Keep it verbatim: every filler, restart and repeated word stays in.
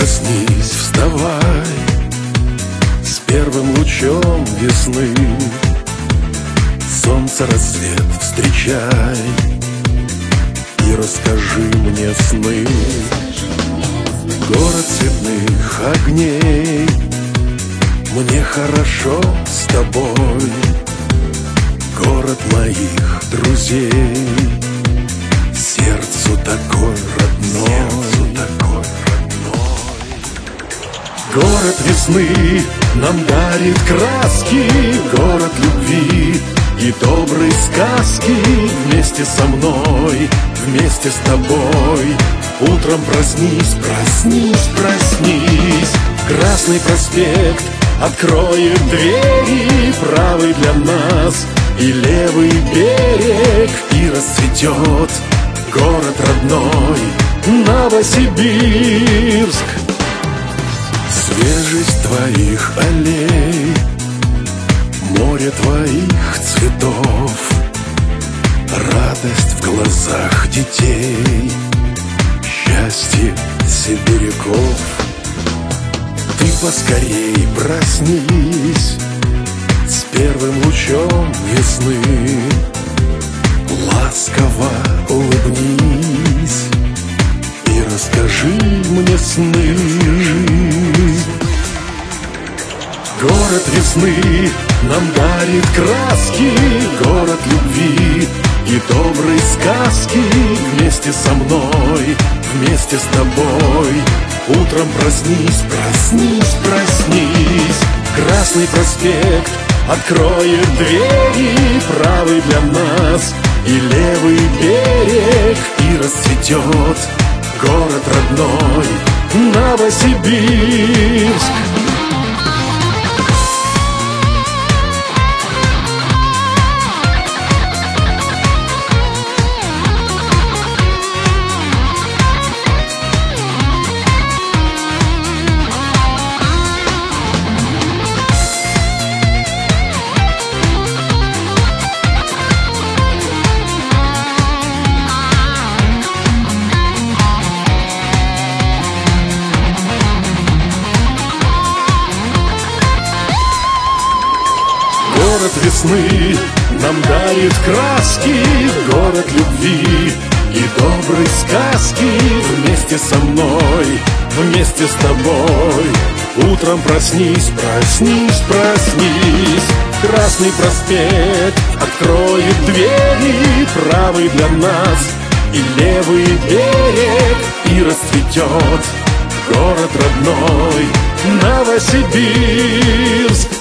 проснись, вставай с первым лучом весны. Солнце рассвет встречай и расскажи мне сны. Город цветных огней, мне хорошо с тобой. Город моих друзей, сердцу такой родной, сердцу такой родной. Город весны нам дарит краски, город любви и доброй сказки. Вместе со мной, вместе с тобой. Утром проснись, проснись, проснись. Красный проспект откроет двери, правый для нас и левый берег. И расцветет город родной Новосибирск. Свежесть твоих аллей, море твоих цветов, радость в глазах детей, счастье сибиряков. Ты поскорей проснись с первым лучом весны. Ласково улыбнись и расскажи мне сны. Город весны нам дарит краски, город любви и доброй сказки. Вместе со мной, вместе с тобой. Утром проснись, проснись, проснись. Красный проспект откроет двери, правый для нас и левый берег. И расцветет город родной Новосибирск. Город весны нам дарит краски, город любви и доброй сказки. Вместе со мной, вместе с тобой. Утром проснись, проснись, проснись. Красный проспект откроет двери, правый для нас и левый берег. И расцветет город родной Новосибирск.